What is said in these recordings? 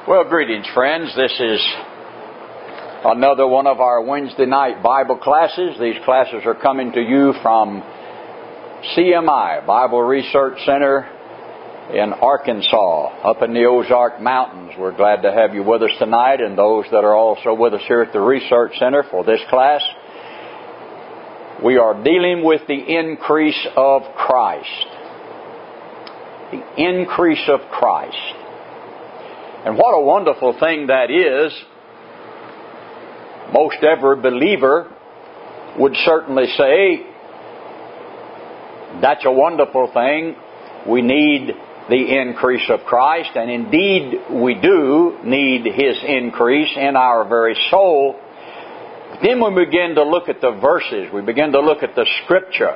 Well, greetings, friends. This is another one of our Wednesday night Bible classes. These classes are coming to you from CMI, Bible Research Center in Arkansas, up in the Ozark Mountains. We're glad to have you with us tonight, and those that are also with us here at the Research Center for this class. We are dealing with the increase of Christ. The increase of Christ. And what a wonderful thing that is. Most every believer would certainly say, that's a wonderful thing. We need the increase of Christ, and indeed we do need His increase in our very soul. Then we begin to look at the verses, we begin to look at the Scripture,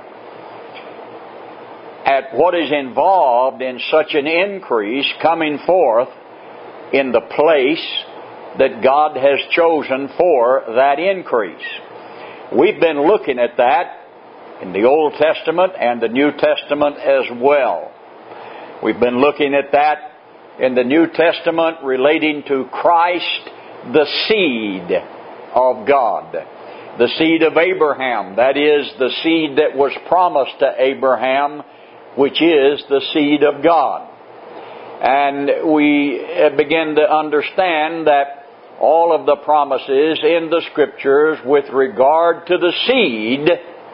at what is involved in such an increase coming forth in the place that God has chosen for that increase. We've been looking at that in the Old Testament and the New Testament as well. We've been looking at that in the New Testament relating to Christ, the seed of God. The seed of Abraham, that is, the seed that was promised to Abraham, which is the seed of God. And we begin to understand that all of the promises in the Scriptures with regard to the seed,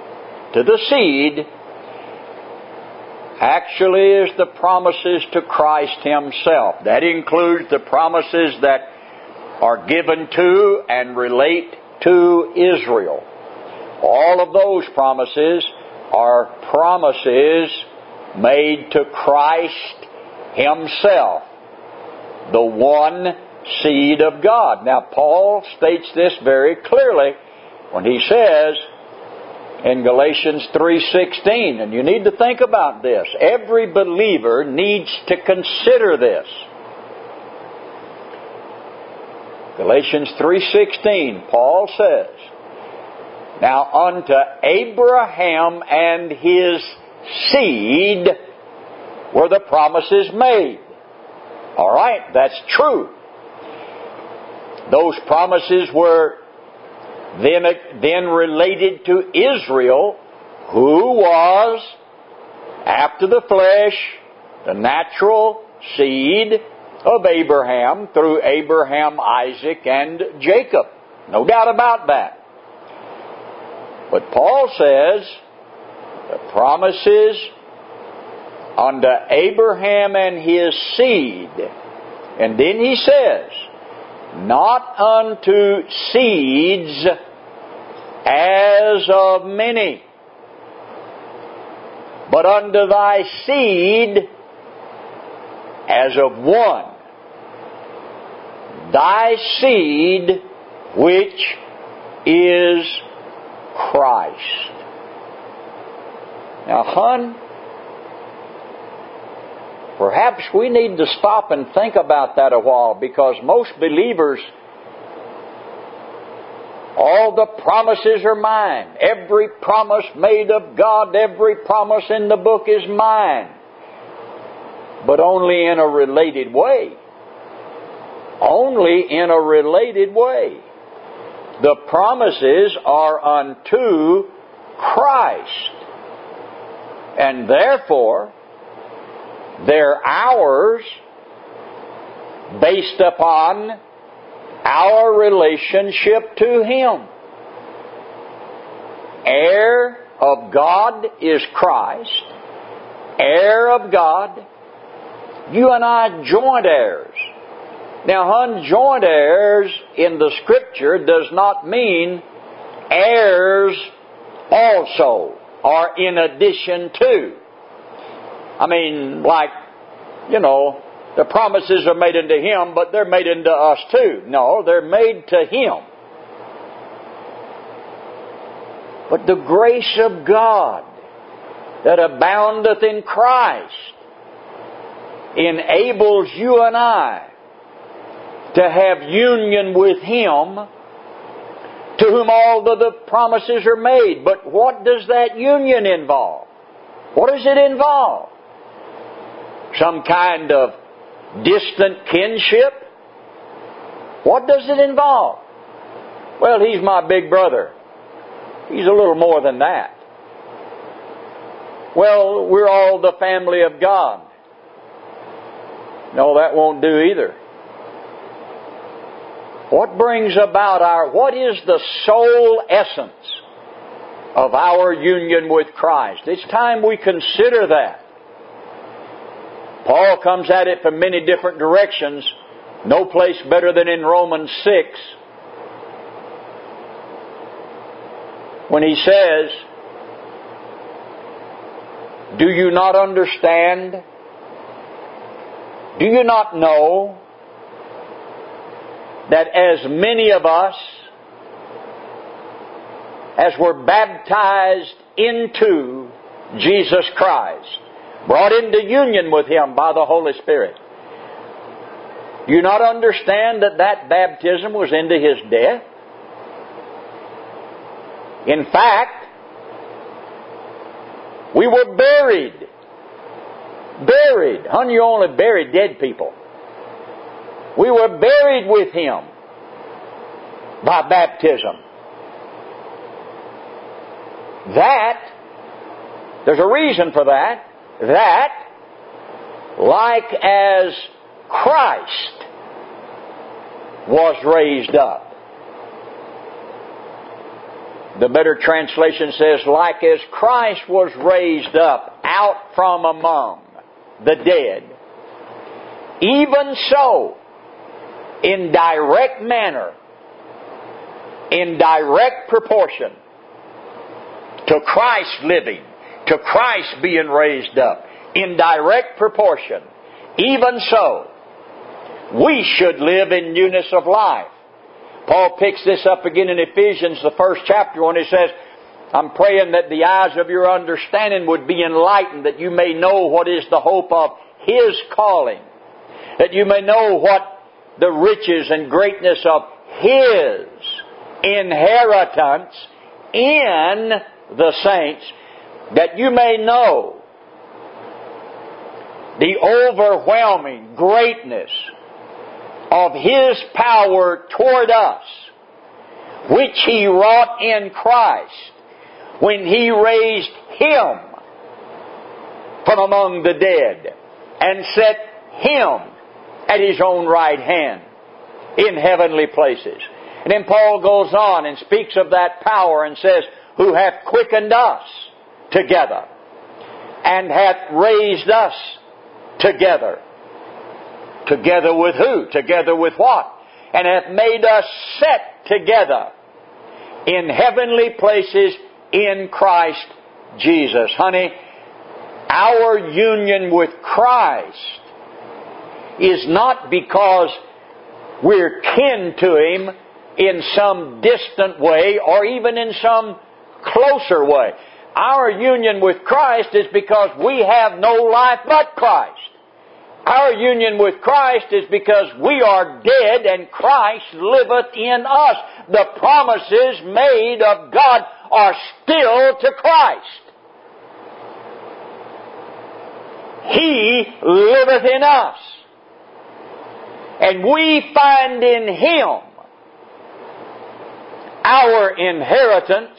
actually is the promises to Christ Himself. That includes the promises that are given to and relate to Israel. All of those promises are promises made to Christ Himself, the one seed of God. Now, Paul states this very clearly when he says in Galatians 3:16, and you need to think about this. Every believer needs to consider this. Galatians 3:16, Paul says, "Now unto Abraham and his seed were the promises made." All right, that's true. Those promises were then related to Israel, who was, after the flesh, the natural seed of Abraham through Abraham, Isaac, and Jacob. No doubt about that. But Paul says the promises unto Abraham and his seed. And then he says, not unto seeds as of many, but unto thy seed as of one, thy seed which is Christ. Now, perhaps we need to stop and think about that a while, because most believers, all the promises are mine. Every promise made of God, every promise in the book is mine. But only in a related way. Only in a related way. The promises are unto Christ. And therefore, they're ours based upon our relationship to Him. Heir of God is Christ. Heir of God. You and I joint heirs. Now, joint heirs in the Scripture does not mean heirs also, or in addition to. I mean, like, the promises are made unto Him, but they're made unto us too. No, they're made to Him. But the grace of God that aboundeth in Christ enables you and I to have union with Him, to whom all of the promises are made. But what does that union involve? What does it involve? Some kind of distant kinship? What does it involve? Well, he's my big brother. He's a little more than that. Well, we're all the family of God. No, that won't do either. What brings about what is the sole essence of our union with Christ? It's time we consider that. Paul comes at it from many different directions. No place better than in Romans 6, when he says, do you not understand? Do you not know that as many of us as were baptized into Jesus Christ, brought into union with Him by the Holy Spirit, do you not understand that that baptism was into His death? In fact, we were buried. Buried. Honey, you only bury dead people. We were buried with Him by baptism. There's a reason for that. Like as Christ was raised up. The better translation says, like as Christ was raised up out from among the dead, even so, in direct manner, in direct proportion to Christ living, to Christ being raised up, in direct proportion, even so, we should live in newness of life. Paul picks this up again in Ephesians, the first chapter, when he says, I'm praying that the eyes of your understanding would be enlightened, that you may know what is the hope of His calling, that you may know what the riches and greatness of His inheritance in the saints, that you may know the overwhelming greatness of His power toward us, which He wrought in Christ when He raised Him from among the dead and set Him at His own right hand in heavenly places. And then Paul goes on and speaks of that power and says, who hath quickened us together and hath raised us together. Together with who? Together with what? And hath made us set together in heavenly places in Christ Jesus. Honey, our union with Christ is not because we're kin to Him in some distant way or even in some closer way. Our union with Christ is because we have no life but Christ. Our union with Christ is because we are dead and Christ liveth in us. The promises made of God are still to Christ. He liveth in us. And we find in Him our inheritance,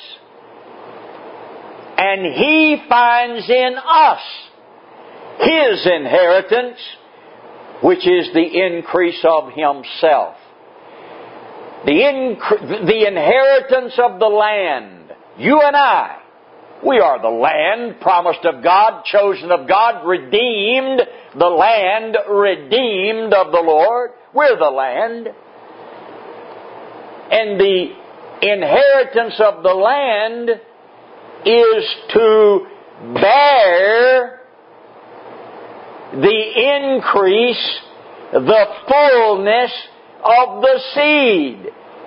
and He finds in us His inheritance, which is the increase of Himself. The inheritance of the land. You and I, we are the land promised of God, chosen of God, redeemed. The land redeemed of the Lord. We're the land. And the inheritance of the land is to bear the increase, the fullness of the seed.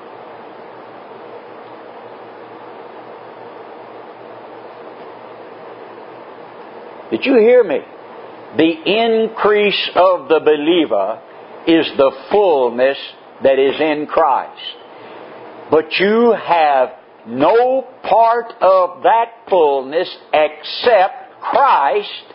Did you hear me? The increase of the believer is the fullness that is in Christ. But you have no part of that fullness except Christ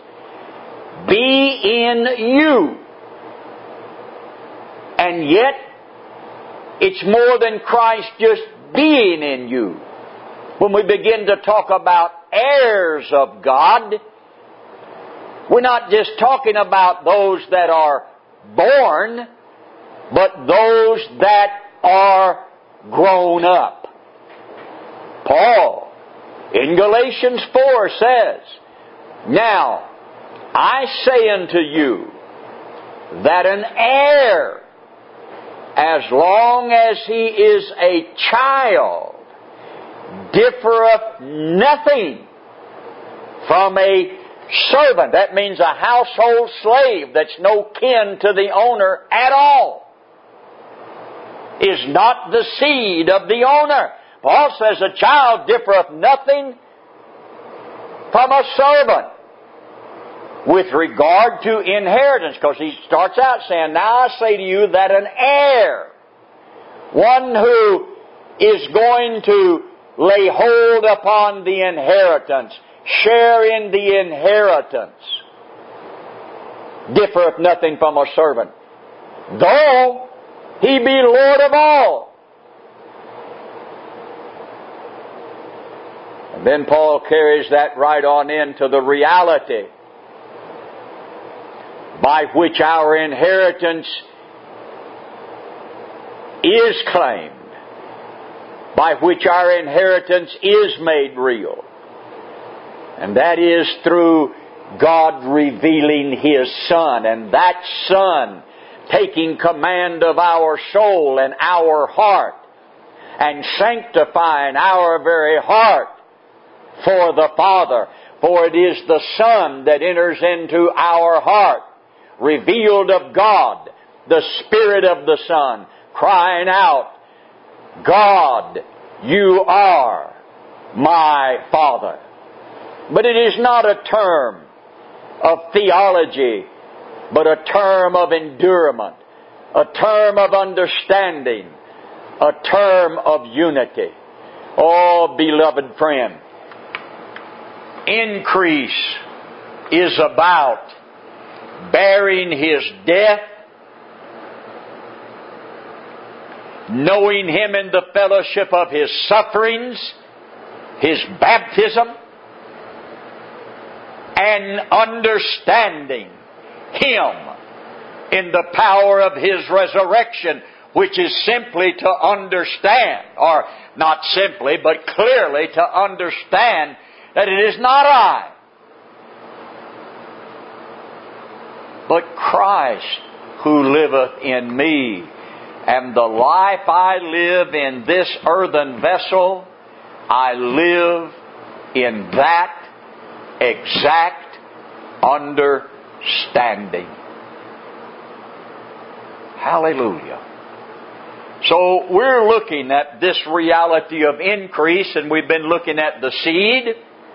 be in you. And yet, It's more than Christ just being in you. When we begin to talk about heirs of God, we're not just talking about those that are born, but those that are grown up. Paul, in Galatians 4, says, "Now, I say unto you, that an heir, as long as he is a child, differeth nothing from a servant." That means a household slave that's no kin to the owner at all. Is not the seed of the owner. Paul says a child differeth nothing from a servant with regard to inheritance. Because he starts out saying, "Now I say to you that an heir," one who is going to lay hold upon the inheritance, share in the inheritance, differeth nothing from a servant, though he be Lord of all. And then Paul carries that right on into the reality by which our inheritance is claimed, by which our inheritance is made real. And that is through God revealing His Son, and that Son taking command of our soul and our heart, and sanctifying our very heart for the Father. For it is the Son that enters into our heart, revealed of God, the Spirit of the Son, crying out, "God, you are my Father." But it is not a term of theology, but a term of endurement, a term of understanding, a term of unity. Oh, beloved friend, increase is about bearing His death, knowing Him in the fellowship of His sufferings, His baptism, and understanding Him in the power of His resurrection, which is simply to understand, or not simply, but clearly to understand that it is not I, but Christ who liveth in me. And the life I live in this earthen vessel, I live in that exact understanding. Hallelujah. So we're looking at this reality of increase, and we've been looking at the seed,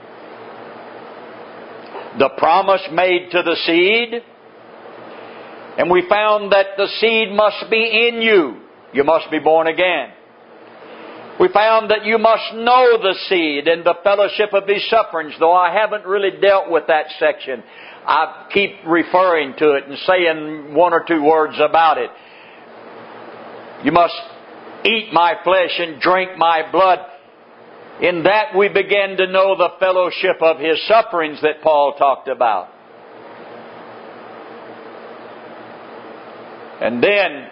the promise made to the seed, and we found that the seed must be in you. You must be born again. We found that you must know the seed and the fellowship of His sufferings, though I haven't really dealt with that section. I keep referring to it and saying one or two words about it. You must eat my flesh and drink my blood. In that we begin to know the fellowship of His sufferings that Paul talked about. And then,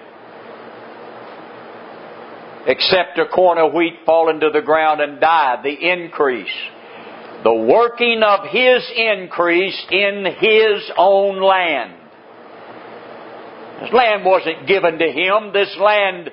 except a corn of wheat fall into the ground and die, the increase. The working of His increase in His own land. This land wasn't given to Him. This land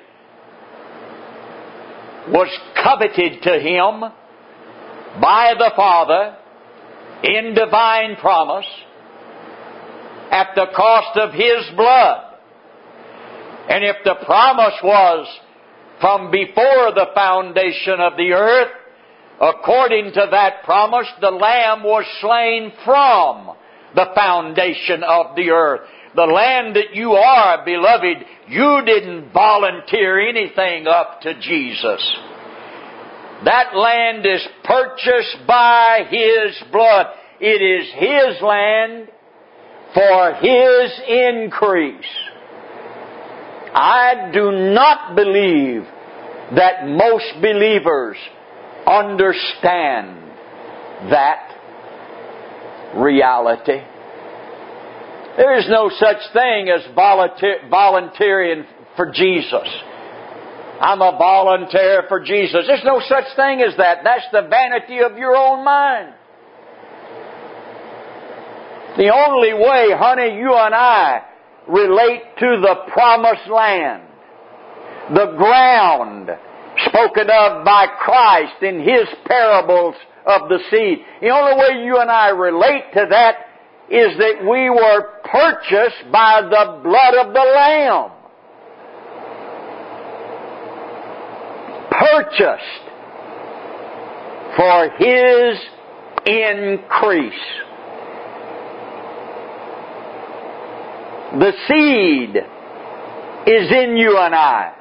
was coveted to Him by the Father in divine promise at the cost of His blood. And if the promise was from before the foundation of the earth, according to that promise, the Lamb was slain from the foundation of the earth. The land that you are, beloved, you didn't volunteer anything up to Jesus. That land is purchased by His blood. It is His land for His increase. I do not believe that most believers understand that reality. There is no such thing as volunteering for Jesus. I'm a volunteer for Jesus. There's no such thing as that. That's the vanity of your own mind. The only way, honey, you and I relate to the promised land, the ground spoken of by Christ in His parables of the seed. The only way you and I relate to that is that we were purchased by the blood of the Lamb. Purchased for His increase. The seed is in you and I.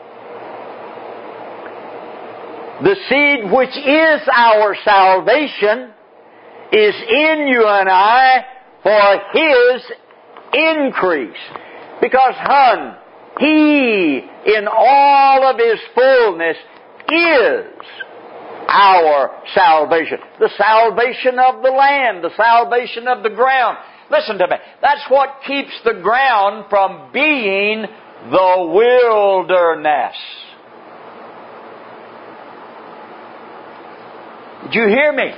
The seed which is our salvation is in you and I for His increase. Because, hon, He, in all of His fullness, is our salvation. The salvation of the land, the salvation of the ground. Listen to me. That's what keeps the ground from being the wilderness. Did you hear me?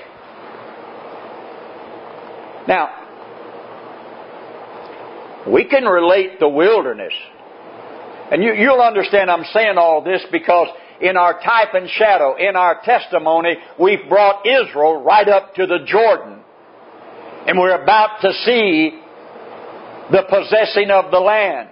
Now, we can relate the wilderness. And you'll understand I'm saying all this because in our type and shadow, in our testimony, we've brought Israel right up to the Jordan. And we're about to see the possessing of the land.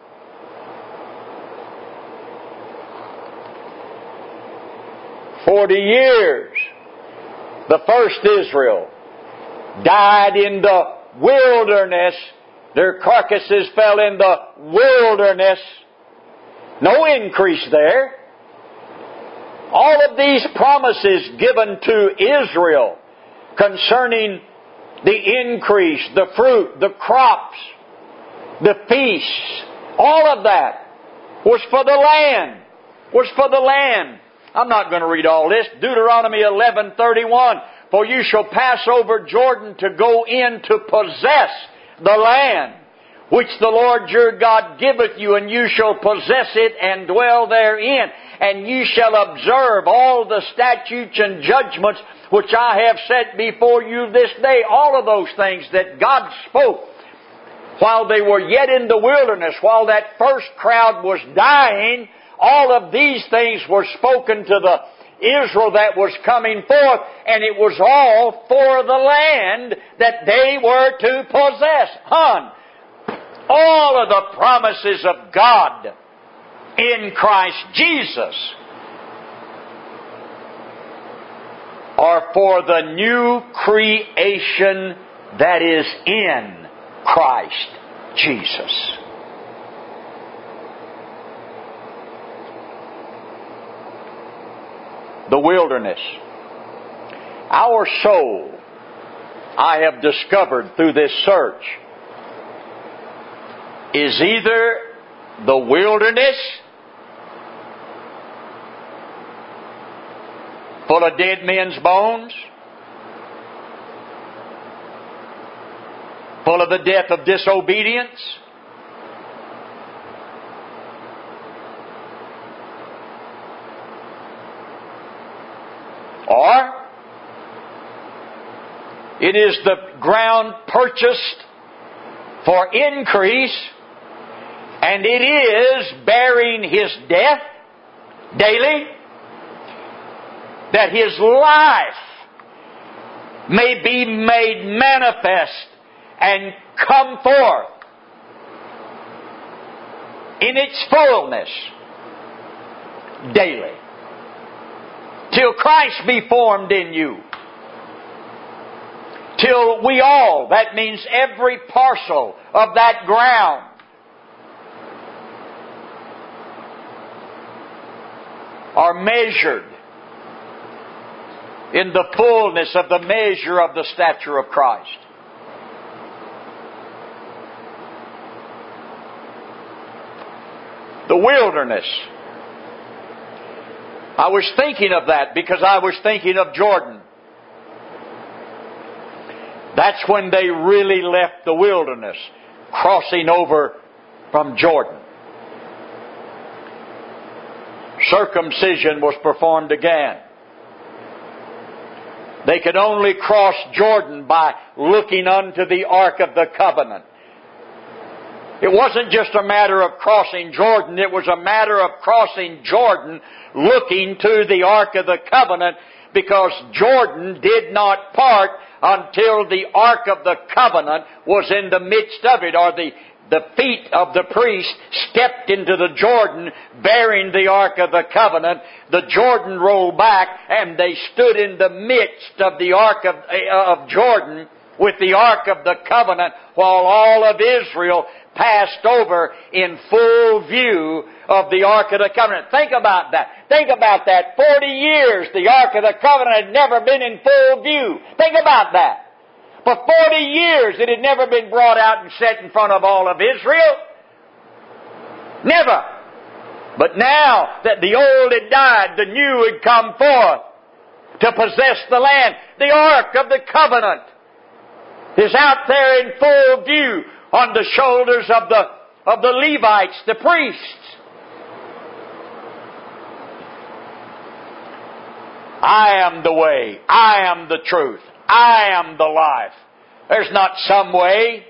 "40 years, the first Israel died in the wilderness. Their carcasses fell in the wilderness. No increase there. All of these promises given to Israel concerning the increase, the fruit, the crops, the feasts, all of that was for the land. Was for the land. I'm not going to read all this. Deuteronomy 11:31. "For you shall pass over Jordan to go in to possess the land, which the Lord your God giveth you, and you shall possess it and dwell therein. And you shall observe all the statutes and judgments which I have set before you this day." All of those things that God spoke while they were yet in the wilderness, while that first crowd was dying, all of these things were spoken to the Israel that was coming forth, and it was all for the land that they were to possess. All of the promises of God in Christ Jesus are for the new creation that is in Christ Jesus. The wilderness. Our soul, I have discovered through this search, is either the wilderness, full of dead men's bones, full of the death of disobedience, or it is the ground purchased for increase, and it is bearing His death daily, that His life may be made manifest and come forth in its fullness daily, till Christ be formed in you. Till we all, that means every parcel of that ground, are measured in the fullness of the measure of the stature of Christ. The wilderness. I was thinking of that because I was thinking of Jordan. That's when they really left the wilderness, crossing over from Jordan. Circumcision was performed again. They could only cross Jordan by looking unto the Ark of the Covenant. It wasn't just a matter of crossing Jordan. It was a matter of crossing Jordan looking to the Ark of the Covenant, because Jordan did not part until the Ark of the Covenant was in the midst of it, or the feet of the priest stepped into the Jordan bearing the Ark of the Covenant. The Jordan rolled back and they stood in the midst of the Ark of Jordan with the Ark of the Covenant, while all of Israel passed over in full view of the Ark of the Covenant. Think about that. Think about that. 40 years the Ark of the Covenant had never been in full view. Think about that. For 40 years it had never been brought out and set in front of all of Israel. Never. But now that the old had died, the new had come forth to possess the land. The Ark of the Covenant is out there in full view on the shoulders of the Levites, the priests. I am the way. I am the truth. I am the life. There's not some way.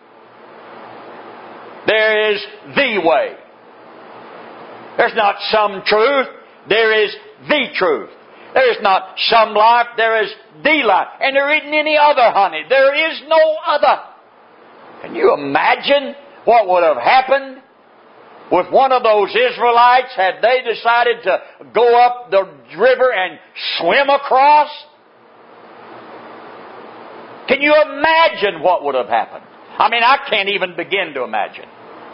There is the way. There's not some truth. There is the truth. There is not some life. There is the life. And there isn't any other, honey. There is no other. Can you imagine what would have happened with one of those Israelites had they decided to go up the river and swim across? Can you imagine what would have happened? I mean, I can't even begin to imagine.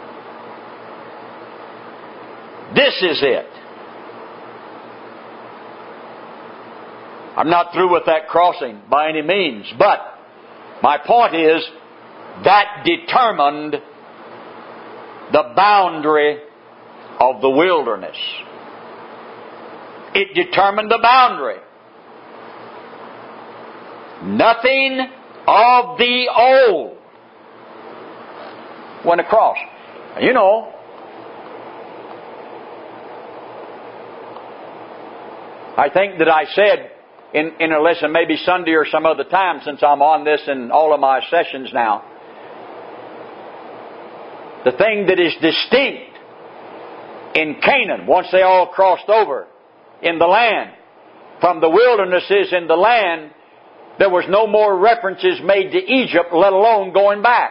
This is it. I'm not through with that crossing by any means, but my point is that determined the boundary of the wilderness. It determined the boundary. Nothing of the old went across. You know, I think that I said in a lesson, maybe Sunday or some other time, since I'm on this in all of my sessions now, the thing that is distinct in Canaan, once they all crossed over in the land, from the wildernesses in the land, there was no more references made to Egypt, let alone going back.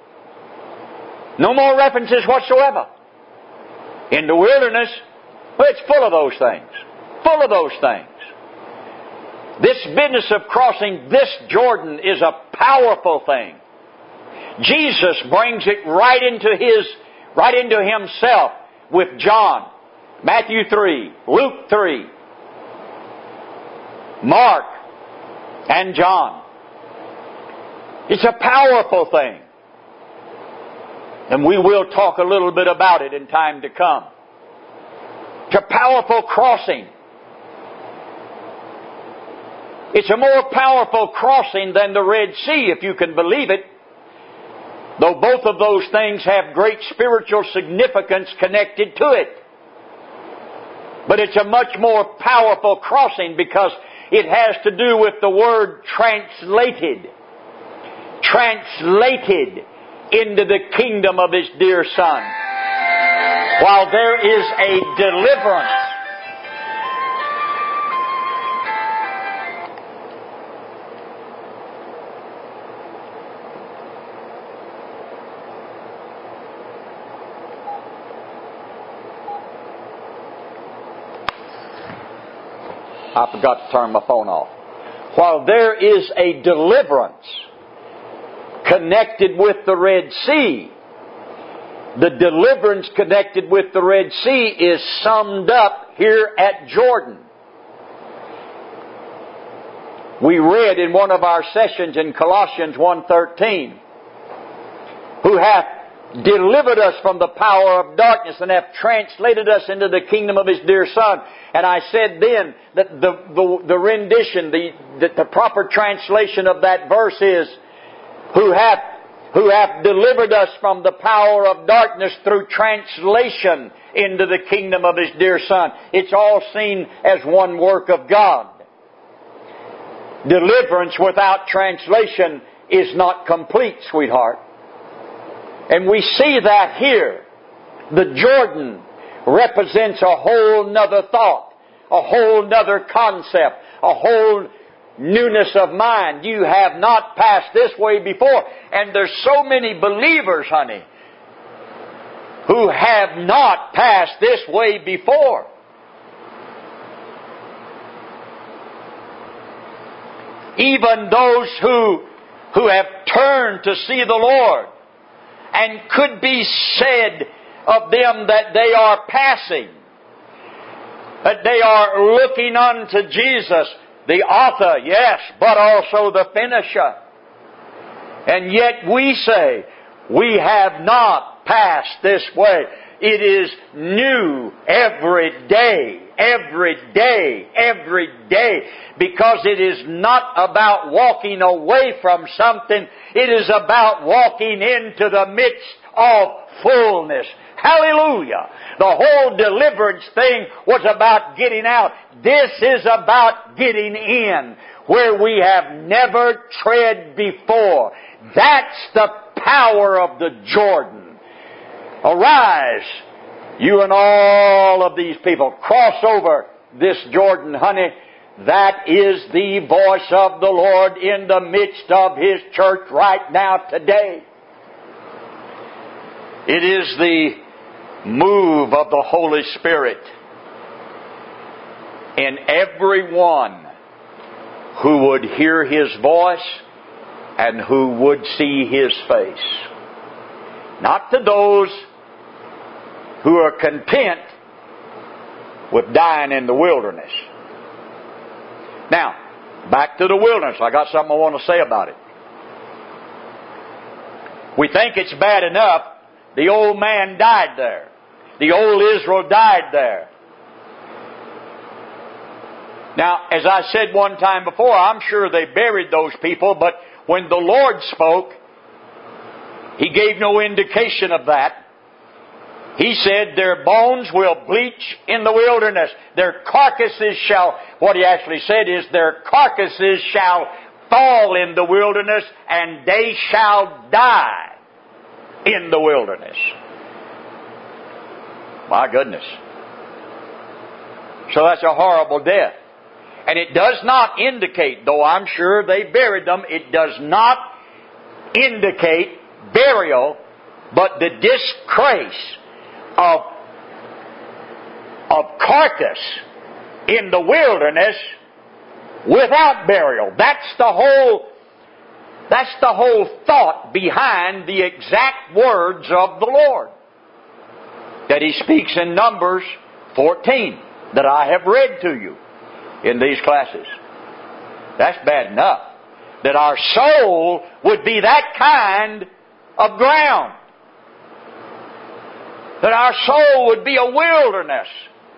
No more references whatsoever. In the wilderness, well, it's full of those things. Full of those things. This business of crossing this Jordan is a powerful thing. Jesus brings it right into Himself with John, Matthew 3, Luke 3, Mark, and John. It's a powerful thing. And we will talk a little bit about it in time to come. It's a powerful crossing. It's a more powerful crossing than the Red Sea, if you can believe it. Though both of those things have great spiritual significance connected to it. But it's a much more powerful crossing because it has to do with the word translated. Translated into the kingdom of His dear Son. While there is a deliverance. I forgot to turn my phone off. While there is a deliverance connected with the Red Sea, the deliverance connected with the Red Sea is summed up here at Jordan. We read in one of our sessions in Colossians 1:13, who hath delivered us from the power of darkness and hath translated us into the kingdom of His dear Son. And I said then that the rendition, the proper translation of that verse is, who hath delivered us from the power of darkness through translation into the kingdom of His dear Son. It's all seen as one work of God. Deliverance without translation is not complete, sweetheart. And we see that here. The Jordan represents a whole nother thought, a whole nother concept, a whole newness of mind. You have not passed this way before. And there's so many believers, honey, who have not passed this way before. Even those who have turned to see the Lord, and could be said of them that they are passing, that they are looking unto Jesus, the author, yes, but also the finisher. And yet we say, we have not passed this way. It is new every day, every day, every day. Because it is not about walking away from something. It is about walking into the midst of fullness. Hallelujah! The whole deliverance thing was about getting out. This is about getting in, where we have never tread before. That's the power of the Jordan. Arise, you and all of these people. Cross over this Jordan, honey. That is the voice of the Lord in the midst of His church right now today. It is the move of the Holy Spirit in everyone who would hear His voice and who would see His face. Not to those who are content with dying in the wilderness. Now, back to the wilderness. I got something I want to say about it. We think it's bad enough the old man died there. The old Israel died there. Now, as I said one time before, I'm sure they buried those people, but when the Lord spoke, He gave no indication of that. He said, their bones will bleach in the wilderness. Their carcasses shall, what He actually said is, their carcasses shall fall in the wilderness, and they shall die in the wilderness. My goodness. So that's a horrible death. And it does not indicate, though I'm sure they buried them, it does not indicate burial, but the disgrace of carcass in the wilderness without burial. That's the whole thought behind the exact words of the Lord that He speaks in Numbers 14 that I have read to you in these classes. That's bad enough. That our soul would be that kind of ground. That our soul would be a wilderness.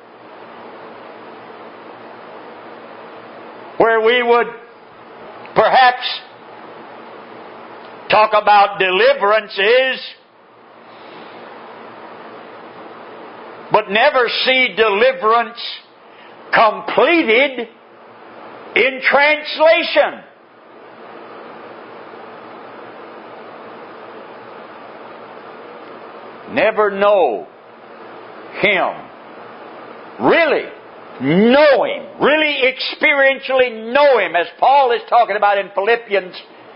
Where we would perhaps talk about deliverances, but never see deliverance completed in translation. Never know Him. Really know Him. Really experientially know Him, as Paul is talking about in Philippians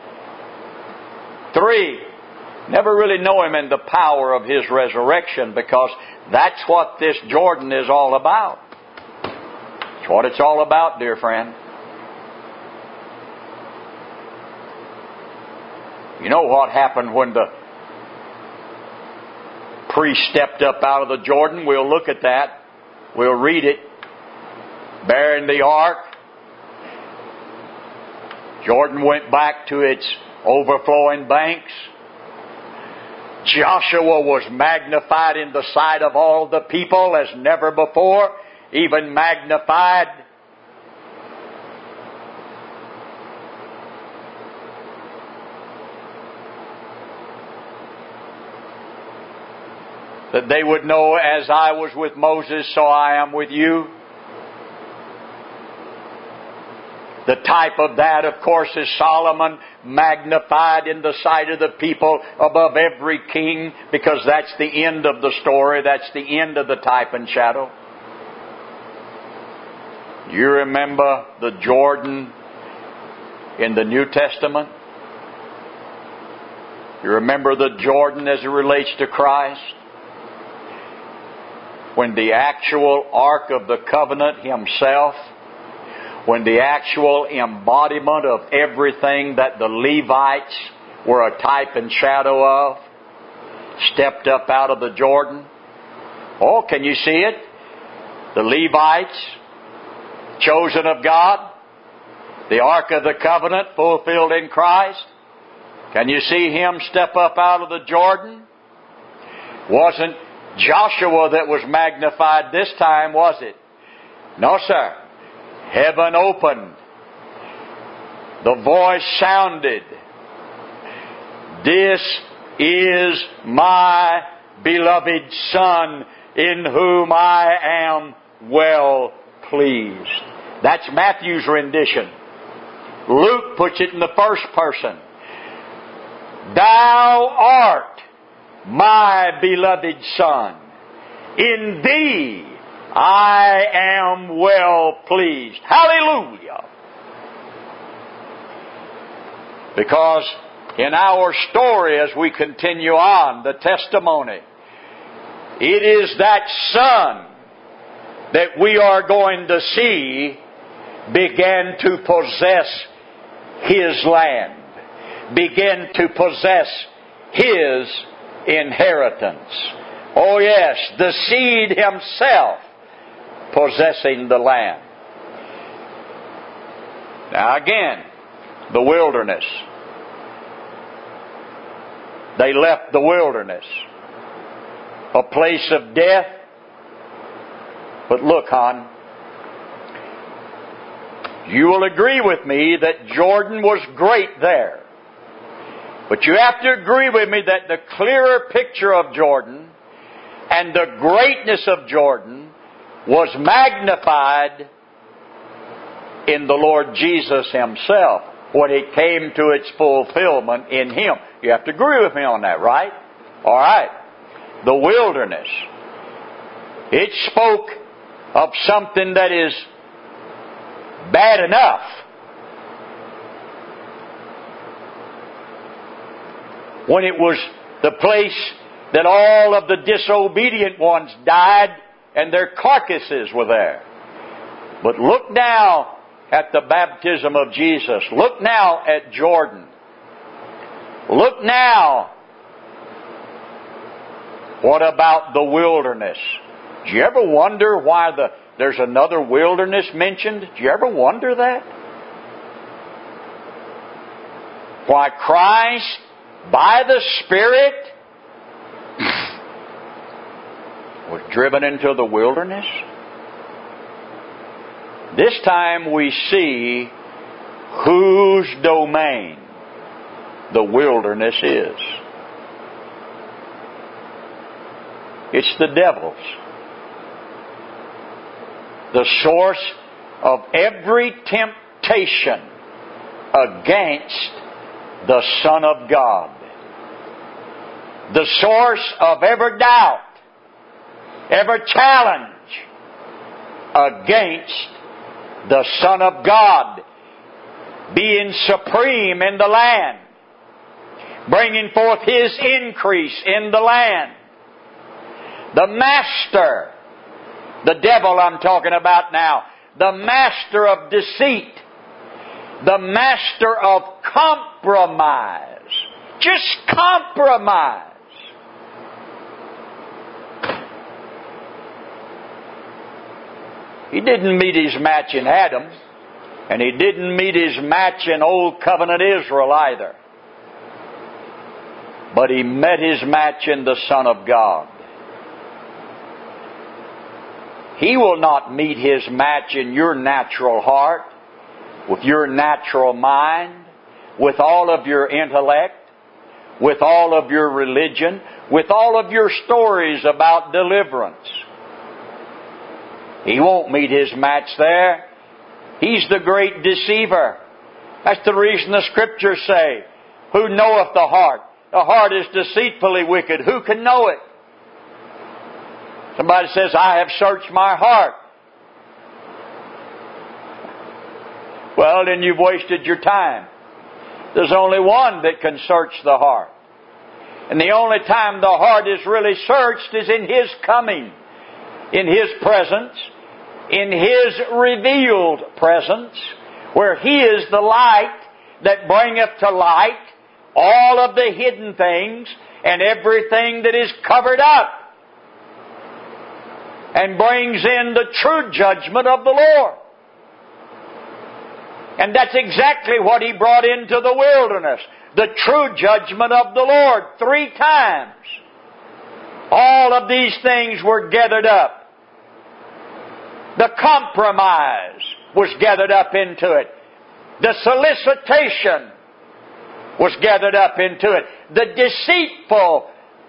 3. Never really know Him in the power of His resurrection, because that's what this Jordan is all about. It's what it's all about, dear friend. You know what happened when the priest stepped up out of the Jordan? We'll look at that. We'll read it. Bearing the ark. Jordan went back to its overflowing banks. Joshua was magnified in the sight of all the people as never before, even magnified that they would know, as I was with Moses, so I am with you. The type of that, of course, is Solomon, magnified in the sight of the people above every king, because that's the end of the story. That's the end of the type and shadow. You remember the Jordan in the New Testament? You remember the Jordan as it relates to Christ? When the actual Ark of the Covenant Himself, when the actual embodiment of everything that the Levites were a type and shadow of, stepped up out of the Jordan. Oh, can you see it? The Levites, chosen of God, the Ark of the Covenant fulfilled in Christ. Can you see Him step up out of the Jordan? Wasn't Joshua that was magnified this time, was it? No, sir. Heaven opened. The voice sounded. This is my beloved Son, in whom I am well pleased. That's Matthew's rendition. Luke puts it in the first person. Thou art my beloved Son. In thee I am well pleased. Hallelujah! Because in our story, as we continue on, the testimony, it is that Son that we are going to see begin to possess His land, begin to possess His inheritance. Oh yes, the seed Himself possessing the land. Now again, the wilderness. They left the wilderness, a place of death. But look, hon, you will agree with me that Jordan was great there. But you have to agree with me that the clearer picture of Jordan and the greatness of Jordan was magnified in the Lord Jesus Himself when it came to its fulfillment in Him. You have to agree with me on that, right? All right. The wilderness. It spoke of something that is bad enough. When it was the place that all of the disobedient ones died and their carcasses were there. But look now at the baptism of Jesus. Look now at Jordan. Look now. What about the wilderness? Do you ever wonder why there's another wilderness mentioned? Do you ever wonder that? Why Christ, by the Spirit, was driven into the wilderness? This time we see whose domain the wilderness is. It's the devil's. The source of every temptation against the Son of God. The source of every doubt, every challenge against the Son of God being supreme in the land, bringing forth His increase in the land. The master, the devil I'm talking about now, the master of deceit, the master of compromise. Just compromise. He didn't meet his match in Adam, and he didn't meet his match in Old Covenant Israel either. but he met his match in the Son of God. He will not meet his match in your natural heart, with your natural mind, with all of your intellect, with all of your religion, with all of your stories about deliverance. He won't meet his match there. He's the great deceiver. That's the reason the Scriptures say, who knoweth the heart? The heart is deceitfully wicked. Who can know it? Somebody says, I have searched my heart. Well, then you've wasted your time. There's only one that can search the heart. And the only time the heart is really searched is in His coming, in His presence, in His revealed presence, where He is the light that bringeth to light all of the hidden things and everything that is covered up, and brings in the true judgment of the Lord. And that's exactly what He brought into the wilderness. The true judgment of the Lord 3 times. All of these things were gathered up. The compromise was gathered up into it. The solicitation was gathered up into it. The deceitful,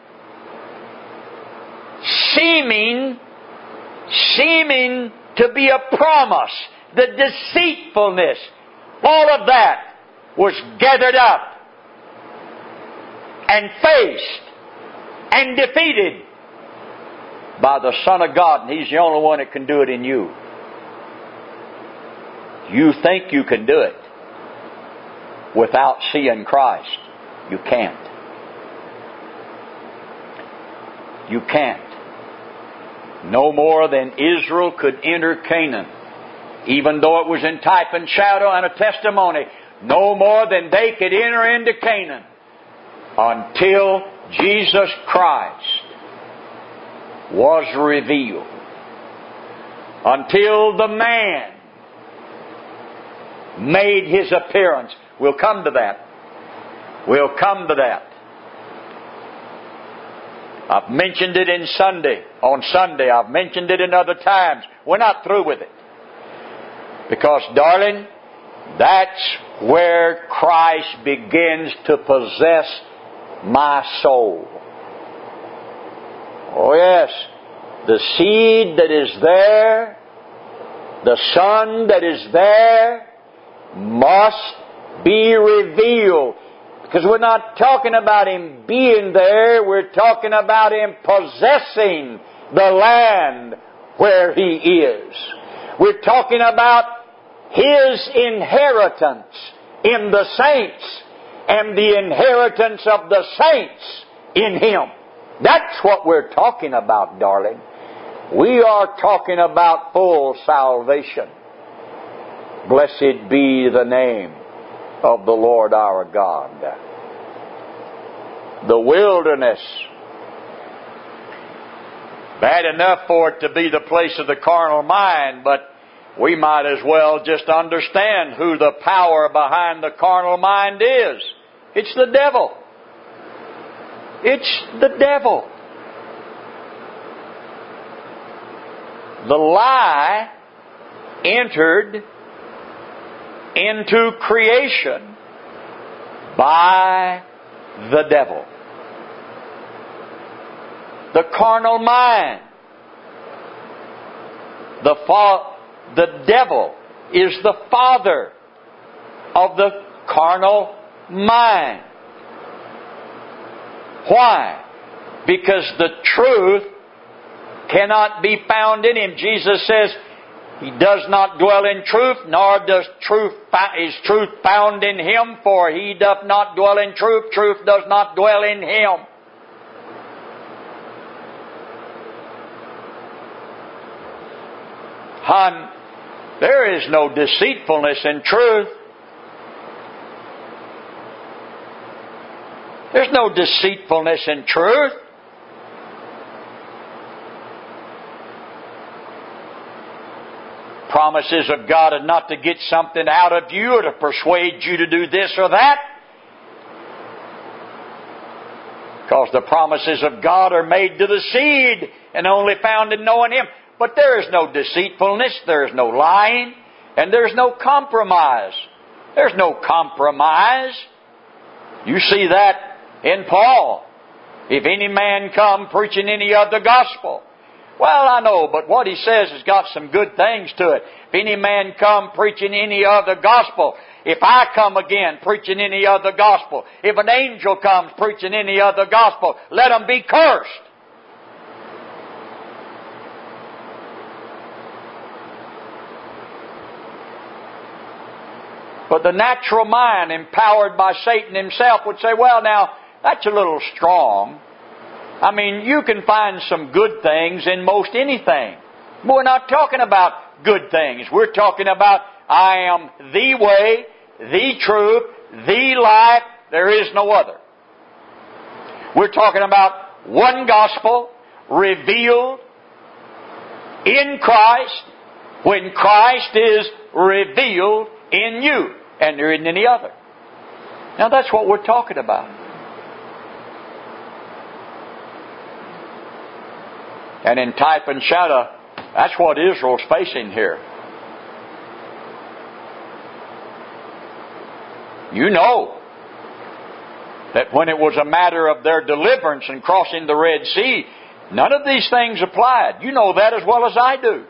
seeming to be a promise, the deceitfulness, all of that was gathered up and faced and defeated by the Son of God. And He's the only one that can do it in you. You think you can do it without seeing Christ. You can't. You can't. No more than Israel could enter Canaan, even though it was in type and shadow and a testimony. No more than they could enter into Canaan until Jesus Christ was revealed. Until the man made His appearance. We'll come to that. We'll come to that. I've mentioned it on Sunday. I've mentioned it in other times. We're not through with it. Because, darling, that's where Christ begins to possess my soul. Oh yes, the seed that is there, the Son that is there, must be revealed. Because we're not talking about Him being there, we're talking about Him possessing the land where He is. We're talking about His inheritance in the saints and the inheritance of the saints in Him. That's what we're talking about, darling. We are talking about full salvation. Blessed be the name of the Lord our God. The wilderness. Bad enough for it to be the place of the carnal mind, but we might as well just understand who the power behind the carnal mind is. It's the devil. It's the devil. The lie entered into creation by the devil. The carnal mind. The devil is the father of the carnal mind. Why? Because the truth cannot be found in him. Jesus says, He does not dwell in truth, nor is truth found in Him, for He doth not dwell in truth. Truth does not dwell in Him. Hon, there is no deceitfulness in truth. There's no deceitfulness in truth. Promises of God are not to get something out of you or to persuade you to do this or that. Because the promises of God are made to the seed and only found in knowing Him. But there is no deceitfulness, there is no lying, and there is no compromise. There's no compromise. You see that in Paul. If any man come preaching any other gospel. Well, I know, but what he says has got some good things to it. If any man come preaching any other gospel. If I come again preaching any other gospel. If an angel comes preaching any other gospel, let him be cursed. But the natural mind, empowered by Satan himself, would say, well, now, that's a little strong. I mean, you can find some good things in most anything. We're not talking about good things. We're talking about, I am the way, the truth, the life. There is no other. We're talking about one gospel revealed in Christ when Christ is revealed in you, and there isn't any other. Now that's what we're talking about. And in type and shadow, that's what Israel's facing here. You know that when it was a matter of their deliverance and crossing the Red Sea, none of these things applied. You know that as well as I do.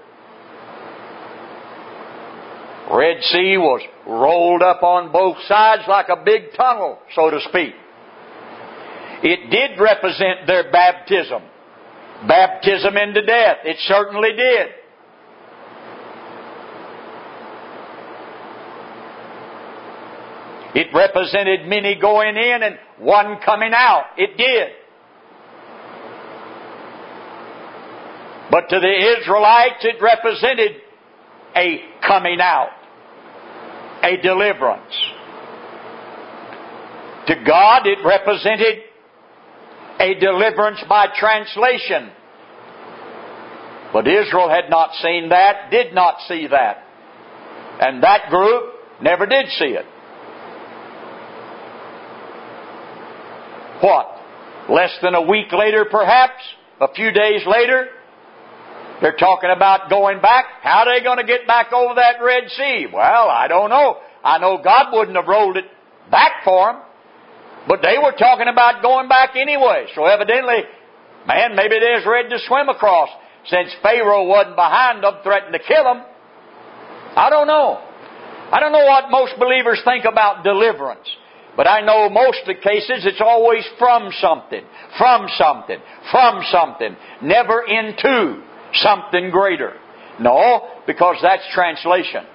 Red Sea was rolled up on both sides like a big tunnel, so to speak. It did represent their baptism. Baptism into death. It certainly did. It represented many going in and one coming out. It did. But to the Israelites, it represented a coming out, a deliverance. To God, it represented a deliverance by translation. But Israel had not seen that, did not see that. And that group never did see it. What? Less than a week later, perhaps? A few days later? They're talking about going back. How are they going to get back over that Red Sea? Well, I don't know. I know God wouldn't have rolled it back for them. But they were talking about going back anyway. So evidently, man, maybe there's ready to swim across. Since Pharaoh wasn't behind them, threatened to kill them. I don't know. I don't know what most believers think about deliverance. But I know most of the cases it's always from something, from something, from something. Never into something greater. No, because that's translation.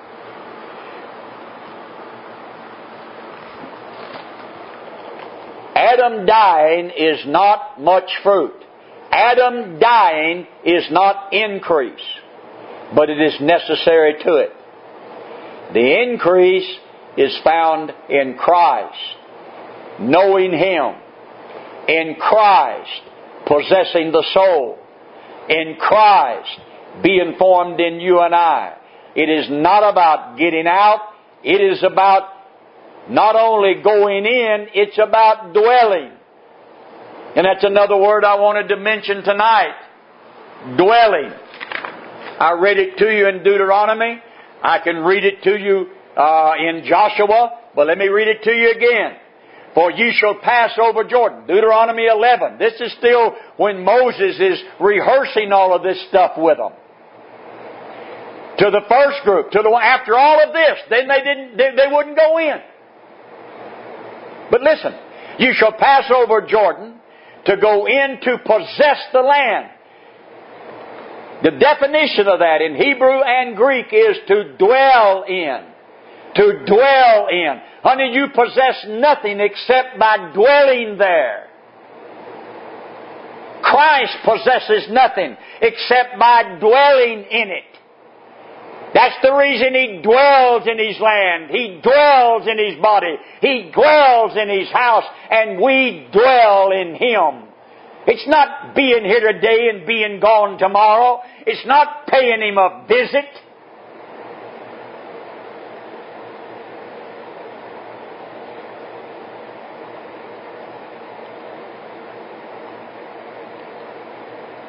Adam dying is not much fruit. Adam dying is not increase, but it is necessary to it. The increase is found in Christ, knowing Him, in Christ, possessing the soul, in Christ, being formed in you and I. It is not about getting out, it is about not only going in, it's about dwelling. And that's another word I wanted to mention tonight. Dwelling. I read it to you in Deuteronomy. I can read it to you in Joshua. But let me read it to you again. For you shall pass over Jordan. Deuteronomy 11. This is still when Moses is rehearsing all of this stuff with them. To the first group. After all of this, then they wouldn't go in. But listen, you shall pass over Jordan to go in to possess the land. The definition of that in Hebrew and Greek is to dwell in. To dwell in. Honey, you possess nothing except by dwelling there. Christ possesses nothing except by dwelling in it. That's the reason He dwells in His land. He dwells in His body. He dwells in His house. And we dwell in Him. It's not being here today and being gone tomorrow. It's not paying Him a visit.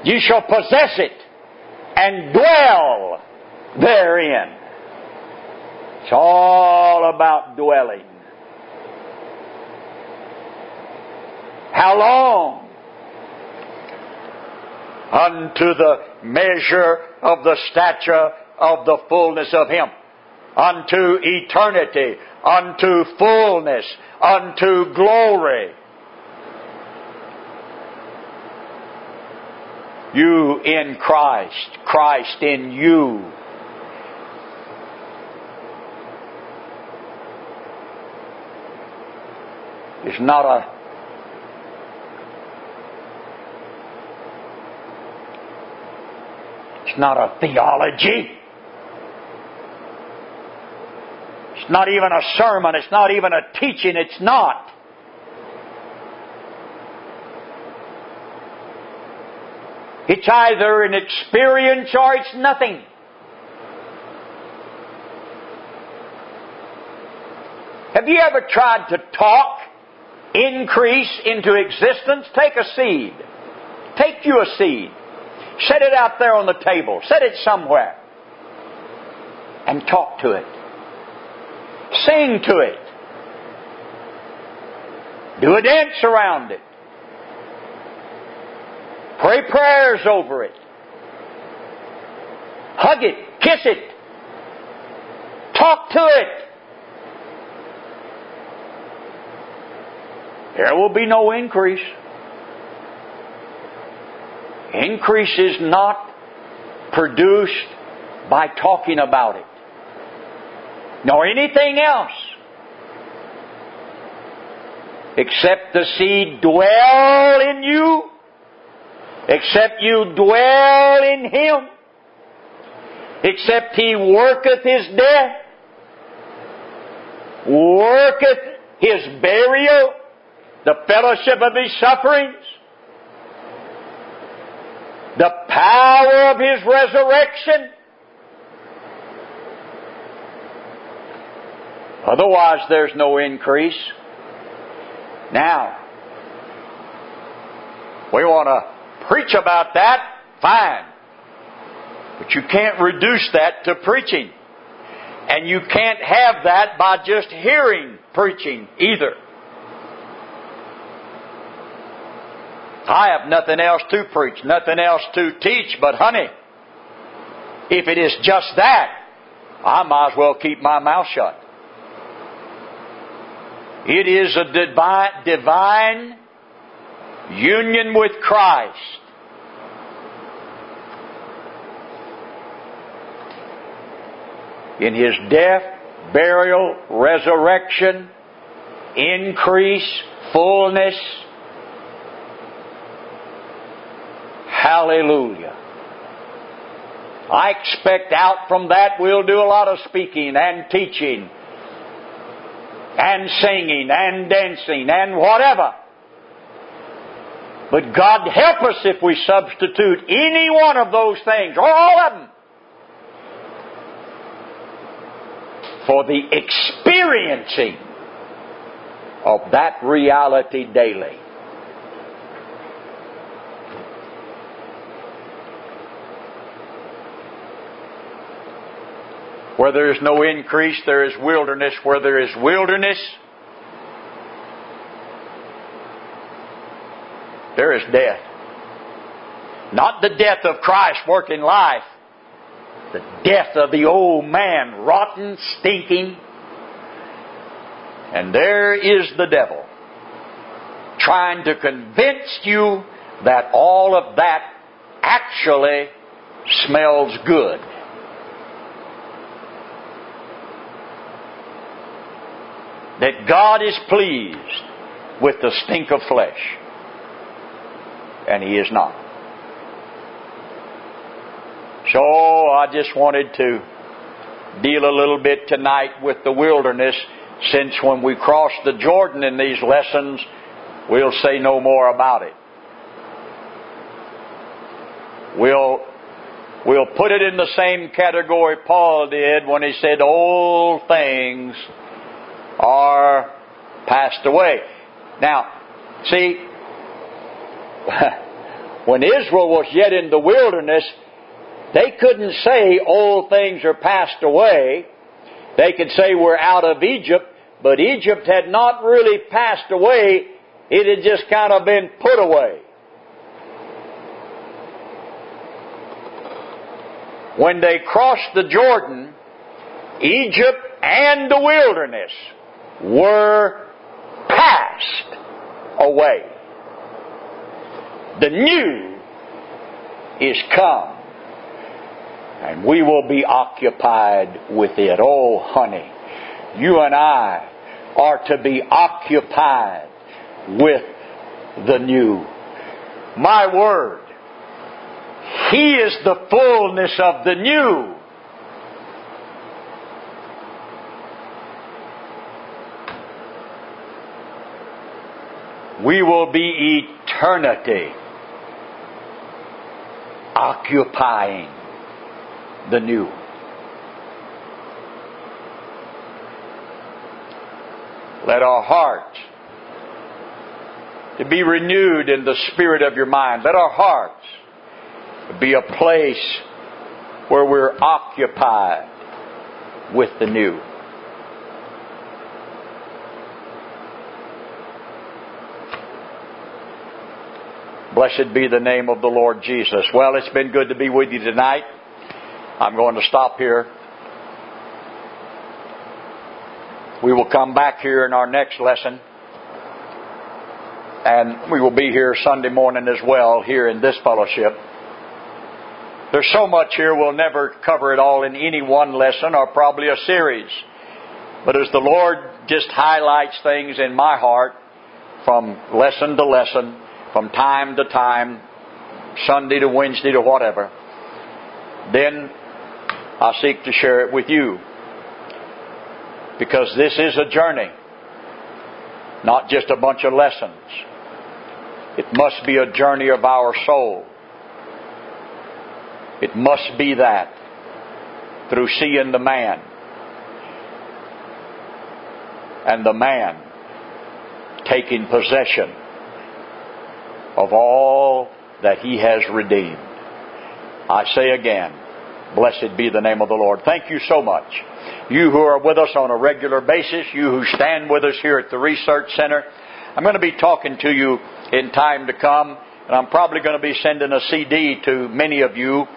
You shall possess it and dwell therein. It's all about dwelling. How long? Unto the measure of the stature of the fullness of Him. Unto eternity. Unto fullness. Unto glory. You in Christ. Christ in you. It's not a theology. It's not even a sermon. It's not even a teaching. It's not. It's either an experience or it's nothing. Have you ever tried to talk increase into existence? Take a seed. Take you a seed. Set it out there on the table. Set it somewhere. And talk to it. Sing to it. Do a dance around it. Pray prayers over it. Hug it. Kiss it. Talk to it. There will be no increase. Increase is not produced by talking about it, nor anything else, except the seed dwell in you, except you dwell in Him, except He worketh His death, worketh His burial, the fellowship of His sufferings, the power of His resurrection. Otherwise, there's no increase. Now, we want to preach about that, fine. But you can't reduce that to preaching. And you can't have that by just hearing preaching either. I have nothing else to preach, nothing else to teach, but honey, if it is just that, I might as well keep my mouth shut. It is a divine union with Christ. In His death, burial, resurrection, increase, fullness. Hallelujah. I expect out from that we'll do a lot of speaking and teaching and singing and dancing and whatever. But God help us if we substitute any one of those things, or all of them, for the experiencing of that reality daily. Where there is no increase, there is wilderness. Where there is wilderness, there is death. Not the death of Christ working life. The death of the old man, rotten, stinking. And there is the devil trying to convince you that all of that actually smells good. That God is pleased with the stink of flesh. And He is not. So I just wanted to deal a little bit tonight with the wilderness, since when we cross the Jordan in these lessons, we'll say no more about it. We'll put it in the same category Paul did when he said, "Old things are passed away." Now, see, When Israel was yet in the wilderness, they couldn't say old things are passed away. They could say we're out of Egypt, but Egypt had not really passed away. It had just kind of been put away. When they crossed the Jordan, Egypt and the wilderness were passed away. The new is come. And we will be occupied with it. Oh, honey, you and I are to be occupied with the new. My word, He is the fullness of the new. We will be eternity occupying the new. Let our hearts to be renewed in the spirit of your mind. Let our hearts be a place where we're occupied with the new. Blessed be the name of the Lord Jesus. Well, it's been good to be with you tonight. I'm going to stop here. We will come back here in our next lesson. And we will be here Sunday morning as well, here in this fellowship. There's so much here, we'll never cover it all in any one lesson or probably a series. But as the Lord just highlights things in my heart from lesson to lesson, from time to time, Sunday to Wednesday to whatever, then I seek to share it with you. Because this is a journey, not just a bunch of lessons. It must be a journey of our soul. It must be that through seeing the man. And the man taking possession of all that He has redeemed. I say again, blessed be the name of the Lord. Thank you so much. You who are with us on a regular basis, you who stand with us here at the Research Center, I'm going to be talking to you in time to come, and I'm probably going to be sending a CD to many of you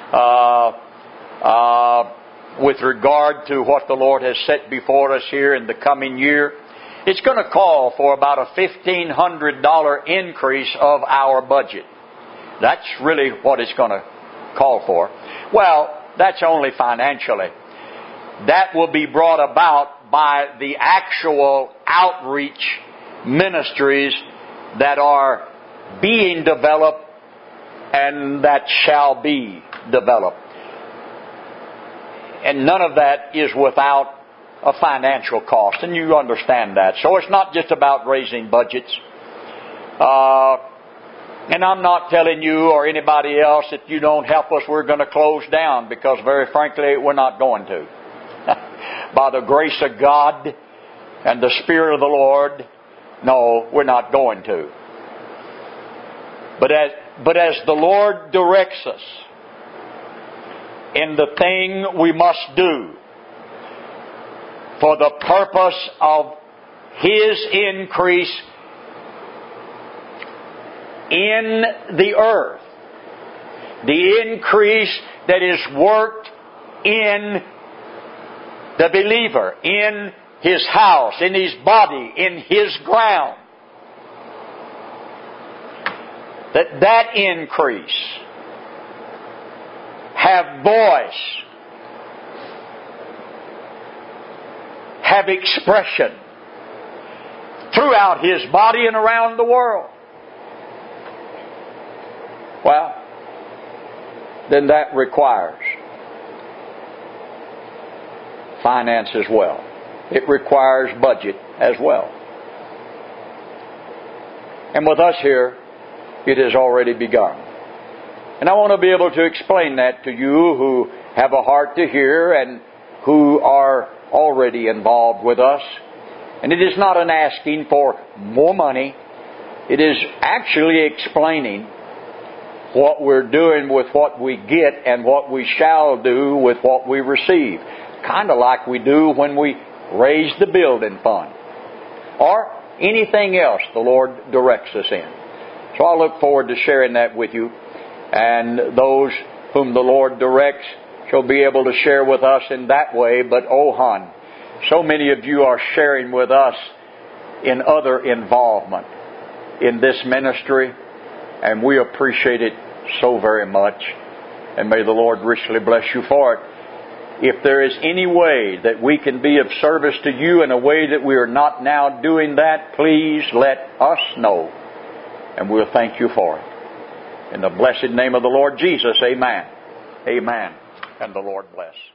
with regard to what the Lord has set before us here in the coming year. It's going to call for about a $1,500 increase of our budget. That's really what it's going to call for. Well, that's only financially. That will be brought about by the actual outreach ministries that are being developed and that shall be developed. And none of that is without a financial cost, and you understand that. So it's not just about raising budgets. And I'm not telling you or anybody else that you don't help us, we're going to close down, because very frankly, we're not going to. By the grace of God and the Spirit of the Lord, no, we're not going to. But as the Lord directs us in the thing we must do for the purpose of His increase in the earth, the increase that is worked in the believer, in his house, in his body, in his ground, that increase have voice, have expression throughout his body and around the world. Well, then that requires finance as well. It requires budget as well. And with us here, it has already begun. And I want to be able to explain that to you who have a heart to hear and who are already involved with us. And it is not an asking for more money. It is actually explaining what we're doing with what we get and what we shall do with what we receive. Kind of like we do when we raise the building fund. Or anything else the Lord directs us in. So I look forward to sharing that with you. And those whom the Lord directs shall be able to share with us in that way. But oh, hon, so many of you are sharing with us in other involvement in this ministry, and we appreciate it so very much. And may the Lord richly bless you for it. If there is any way that we can be of service to you in a way that we are not now doing that, please let us know, and we'll thank you for it. In the blessed name of the Lord Jesus, amen. Amen. And the Lord bless.